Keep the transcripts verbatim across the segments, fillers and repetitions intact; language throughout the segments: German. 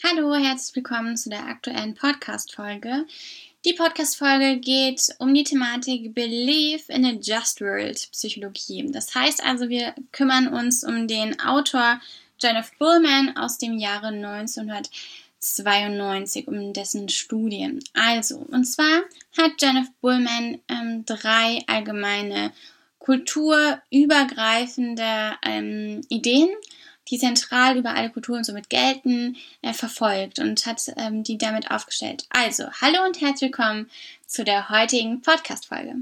Hallo, herzlich willkommen zu der aktuellen Podcast-Folge. Die Podcast-Folge geht um die Thematik Belief in a Just World Psychologie. Das heißt also, wir kümmern uns um den Autor Joseph Bullman aus dem Jahre neunzehnhundertzweiundneunzig, um dessen Studien. Also, und zwar hat Joseph Bullman ähm, drei allgemeine kulturübergreifende ähm, Ideen, die zentral über alle Kulturen somit gelten, äh, verfolgt und hat ähm, die damit aufgestellt. Also, hallo und herzlich willkommen zu der heutigen Podcast-Folge.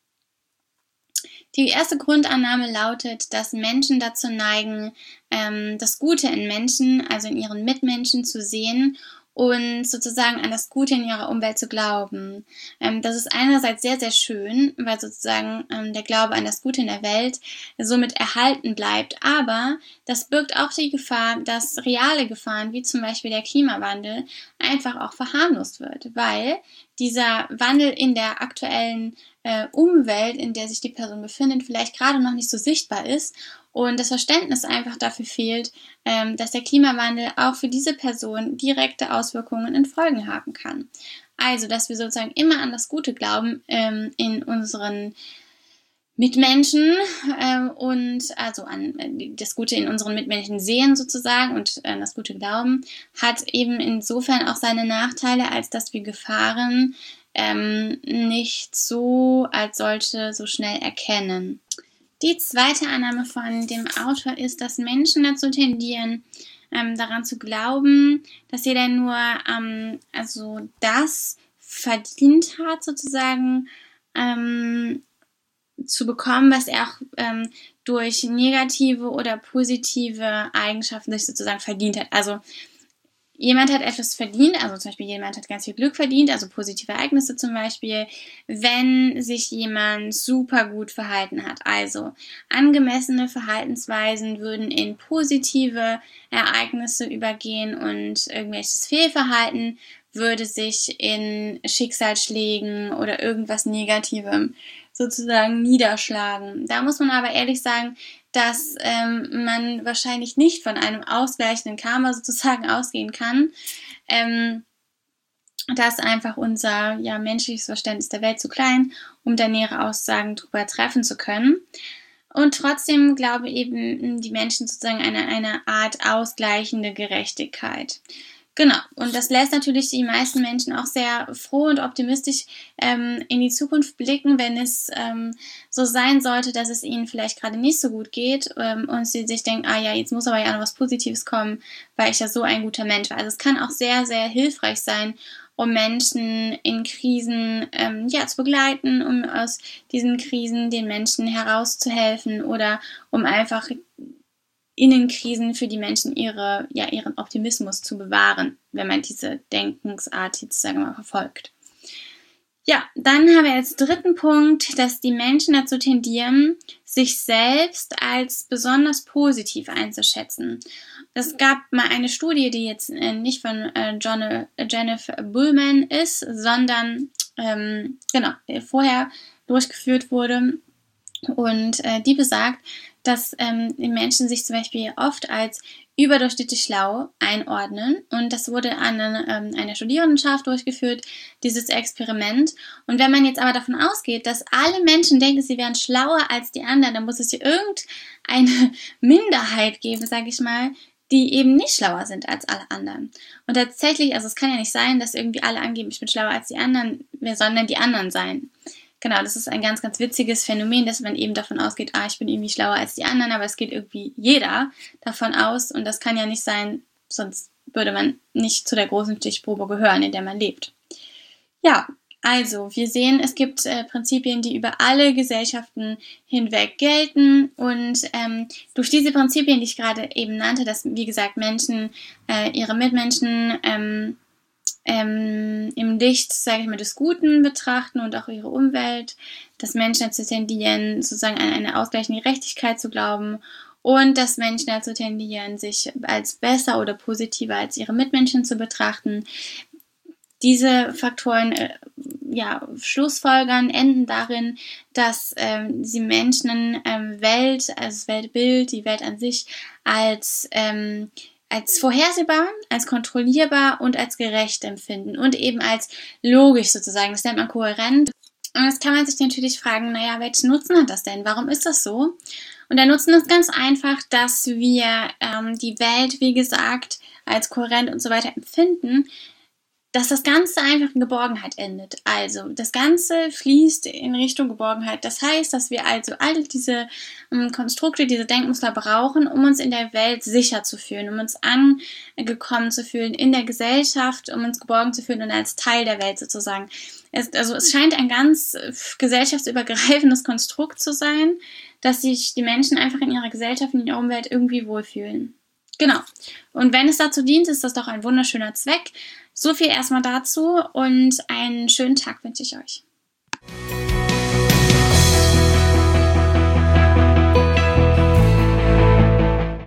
Die erste Grundannahme lautet, dass Menschen dazu neigen, ähm, das Gute in Menschen, also in ihren Mitmenschen zu sehen und sozusagen an das Gute in ihrer Umwelt zu glauben. Ähm, das ist einerseits sehr, sehr schön, weil sozusagen ähm, der Glaube an das Gute in der Welt somit erhalten bleibt. Aber das birgt auch die Gefahr, dass reale Gefahren, wie zum Beispiel der Klimawandel, einfach auch verharmlost wird, weil dieser Wandel in der aktuellen äh, Umwelt, in der sich die Person befindet, vielleicht gerade noch nicht so sichtbar ist und das Verständnis einfach dafür fehlt, ähm, dass der Klimawandel auch für diese Person direkte Auswirkungen und Folgen haben kann. Also, dass wir sozusagen immer an das Gute glauben ähm, in unseren Mitmenschen äh, und also an äh, das Gute in unseren Mitmenschen sehen sozusagen und äh, das Gute glauben, hat eben insofern auch seine Nachteile, als dass wir Gefahren ähm, nicht so als solche so schnell erkennen. Die zweite Annahme von dem Autor ist, dass Menschen dazu tendieren, ähm, daran zu glauben, dass jeder nur ähm, also das verdient hat, sozusagen ähm, zu bekommen, was er auch ähm, durch negative oder positive Eigenschaften sich sozusagen verdient hat. Also jemand hat etwas verdient, also zum Beispiel jemand hat ganz viel Glück verdient, also positive Ereignisse zum Beispiel, wenn sich jemand super gut verhalten hat. Also angemessene Verhaltensweisen würden in positive Ereignisse übergehen und irgendwelches Fehlverhalten würde sich in Schicksalsschlägen oder irgendwas Negativem sozusagen niederschlagen. Da muss man aber ehrlich sagen, dass ähm, man wahrscheinlich nicht von einem ausgleichenden Karma sozusagen ausgehen kann, ähm, dass einfach unser ja, menschliches Verständnis der Welt zu klein, um da nähere Aussagen drüber treffen zu können. Und trotzdem glaube eben die Menschen sozusagen eine, eine Art ausgleichende Gerechtigkeit. Genau, und das lässt natürlich die meisten Menschen auch sehr froh und optimistisch ähm, in die Zukunft blicken, wenn es ähm, so sein sollte, dass es ihnen vielleicht gerade nicht so gut geht ähm, und sie sich denken, ah ja, jetzt muss aber ja noch was Positives kommen, weil ich ja so ein guter Mensch war. Also es kann auch sehr, sehr hilfreich sein, um Menschen in Krisen ähm, ja, zu begleiten, um aus diesen Krisen den Menschen herauszuhelfen oder um einfach Innenkrisen für die Menschen ihre, ja, ihren Optimismus zu bewahren, wenn man diese Denkensart jetzt, sagen wir mal, verfolgt. Ja, dann haben wir als dritten Punkt, dass die Menschen dazu tendieren, sich selbst als besonders positiv einzuschätzen. Es gab mal eine Studie, die jetzt äh, nicht von äh, John, äh, Joseph Bullman ist, sondern ähm, genau, vorher durchgeführt wurde und äh, die besagt, dass ähm, die Menschen sich zum Beispiel oft als überdurchschnittlich schlau einordnen. Und das wurde an ähm, einer Studierendenschaft durchgeführt, dieses Experiment. Und wenn man jetzt aber davon ausgeht, dass alle Menschen denken, sie wären schlauer als die anderen, dann muss es hier irgendeine Minderheit geben, sage ich mal, die eben nicht schlauer sind als alle anderen. Und tatsächlich, also es kann ja nicht sein, dass irgendwie alle angeben, ich bin schlauer als die anderen, sondern die anderen sein. Genau, das ist ein ganz, ganz witziges Phänomen, dass man eben davon ausgeht, ah, ich bin irgendwie schlauer als die anderen, aber es geht irgendwie jeder davon aus und das kann ja nicht sein, sonst würde man nicht zu der großen Stichprobe gehören, in der man lebt. Ja, also wir sehen, es gibt äh, Prinzipien, die über alle Gesellschaften hinweg gelten und ähm, durch diese Prinzipien, die ich gerade eben nannte, dass, wie gesagt, Menschen äh, ihre Mitmenschen ähm, Ähm, im Licht, sage ich mal, des Guten betrachten und auch ihre Umwelt, dass Menschen dazu tendieren, sozusagen an eine ausgleichende Gerechtigkeit zu glauben und dass Menschen dazu tendieren, sich als besser oder positiver als ihre Mitmenschen zu betrachten. Diese Faktoren äh, ja, schlussfolgern, enden darin, dass ähm, sie Menschen ähm, Welt, also das Weltbild, die Welt an sich als ähm, als vorhersehbar, als kontrollierbar und als gerecht empfinden und eben als logisch sozusagen. Das nennt man kohärent. Und jetzt kann man sich natürlich fragen, naja, welchen Nutzen hat das denn? Warum ist das so? Und der Nutzen ist ganz einfach, dass wir ähm, die Welt, wie gesagt, als kohärent und so weiter empfinden, dass das Ganze einfach in Geborgenheit endet. Also das Ganze fließt in Richtung Geborgenheit. Das heißt, dass wir also all diese ähm, Konstrukte, diese Denkmuster brauchen, um uns in der Welt sicher zu fühlen, um uns angekommen zu fühlen in der Gesellschaft, um uns geborgen zu fühlen und als Teil der Welt sozusagen. Es, also es scheint ein ganz gesellschaftsübergreifendes Konstrukt zu sein, dass sich die Menschen einfach in ihrer Gesellschaft, in ihrer Umwelt irgendwie wohlfühlen. Genau. Und wenn es dazu dient, ist das doch ein wunderschöner Zweck. So viel erstmal dazu und einen schönen Tag wünsche ich euch.